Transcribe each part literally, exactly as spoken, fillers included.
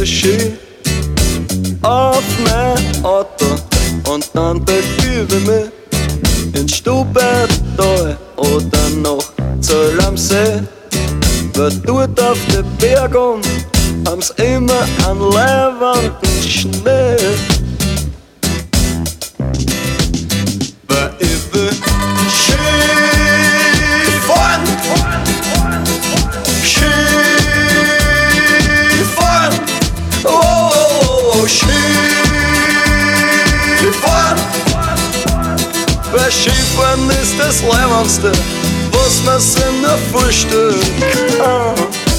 Ski auf mein Auto und dann begebe ich mich ins Stubaital oder noch Zöll am See. Weil dort auf den Bergen haben's immer einen leibenden Schnee. Weil ich will Skifahren, Skifahren, oh, oh, oh, Skifahren. Weil Skifahren ist das Leibendste, was man sich nur vorstellen kann.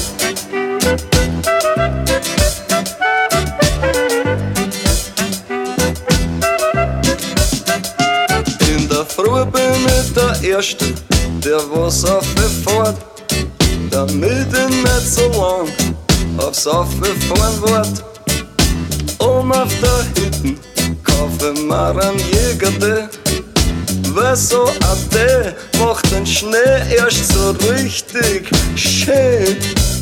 In der Früh bin ich der Erste, der was auffährt, damit ich nicht so lang aufs Auffahren wart. Um auf der Hütten kaufe ich mir einen Jäger, weil so ein Tee macht den Schnee erst so richtig schön.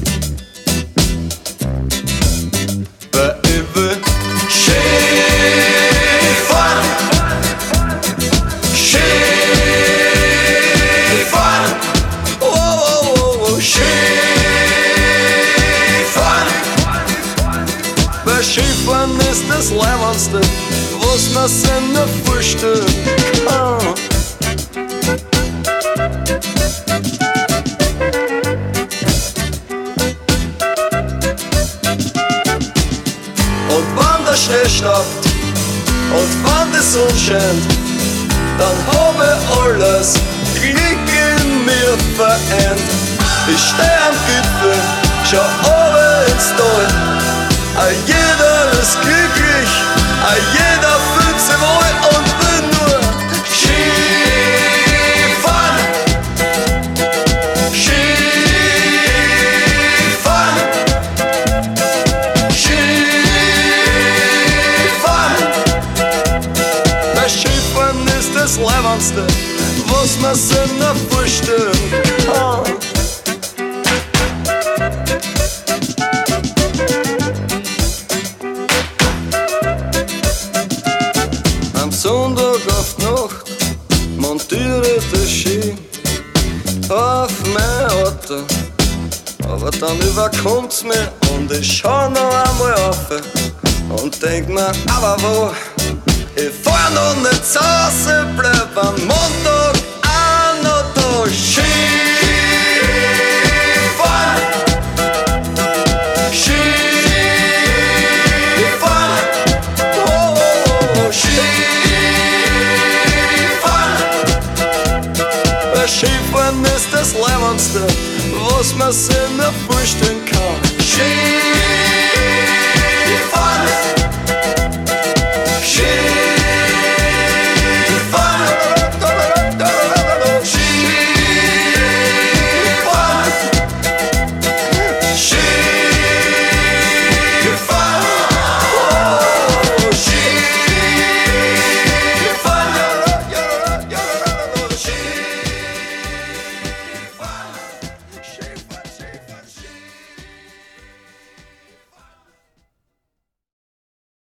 Weil ich will Skifahren, Skifahren, oh, oh, oh, Skifahren. Weil Skifahren ist das Leibendste, was man sich nur vorstellen kann. Und wenn der Schnee staubt und wenn die Sonne scheint, dann habe ich alles Glück in mir vereint. Ich steh am Gipfel, schau runter ins Tal. All jeder ist glücklich, all jeder fühlt sich wohl und will nur Skifahren, Skifahren, Skifahren. Weil Skifahren ist das Leibendste, was man sich nur vorstellen kann. Sonntag auf die Nacht montiere ich den Ski auf mein Auto, aber dann überkommt's mich und ich schau noch einmal auf und denk mir, aber wo? Ich fahr noch nicht zu Hause, bleib am Montag auch noch da. Skifahren, Skifahren, oh, oh, oh, Skifahren. Skifahren ist das Leibendste, was man sich nur vorstellen kann. Ski